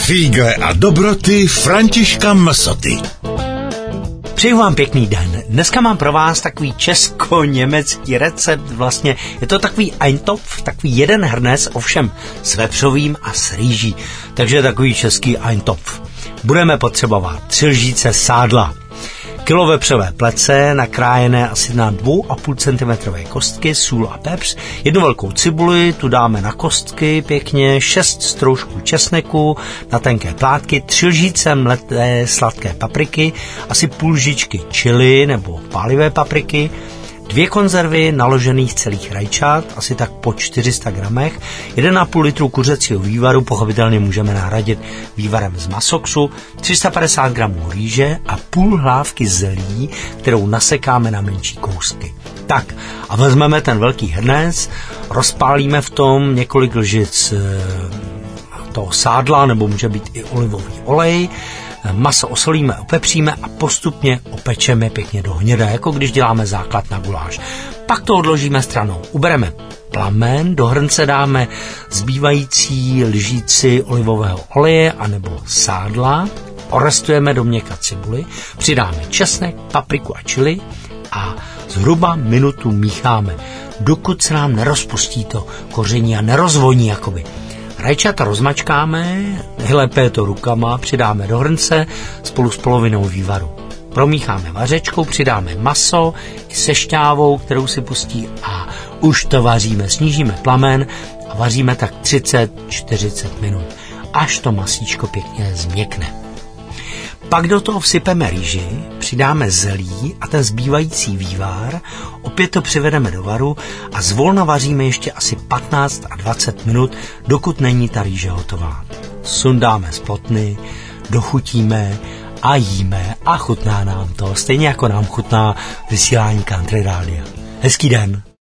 Fígle a dobroty Františka Msoty. Přeju vám pěkný den. Dneska mám pro vás takový česko-německý recept. Vlastně je to takový Eintopf, takový jeden hrnec, ovšem s vepřovým a s rýží. Takže takový český Eintopf. Budeme potřebovat 3 lžíce sádla, kilo vepřové plece, nakrájené asi na 2,5 cm kostky, sůl a pepř, 1 velkou cibuli, tu dáme na kostky pěkně, 6 stroužků česneku na tenké plátky, 3 lžíce mleté sladké papriky, asi půl lžičky chili nebo pálivé papriky, 2 konzervy naložených celých rajčat, asi tak po 400 gramech, 1,5 litru kuřecího vývaru, pochopitelně můžeme nahradit vývarem z masoksu, 350 gramů rýže a půl hlávky zelí, kterou nasekáme na menší kousky. Tak a vezmeme ten velký hrnec, rozpálíme v tom několik lžic toho sádla, nebo může být i olivový olej, maso osolíme, opepříme a postupně opečeme pěkně do hněda, jako když děláme základ na guláš. Pak to odložíme stranou. Ubereme plamen, do hrnce dáme zbývající lžíci olivového oleje anebo sádla, orestujeme do měka cibuli, přidáme česnek, papriku a chili a zhruba minutu mícháme, dokud se nám nerozpustí to koření a nerozvoní jakoby. Rajčata rozmačkáme, nejlépe to rukama, přidáme do hrnce spolu s polovinou vývaru. Promícháme vařečkou, přidáme maso i se šťávou, kterou si pustí a už to vaříme. Snížíme plamen a vaříme tak 30-40 minut, až to masíčko pěkně změkne. Pak do toho vsypeme rýži, přidáme zelí a ten zbývající vývar, opět to přivedeme do varu a zvolna vaříme ještě asi 15 a 20 minut, dokud není ta rýže hotová. Sundáme z plotny, dochutíme a jíme a chutná nám to, stejně jako nám chutná vysílání Country Rádia. Hezký den.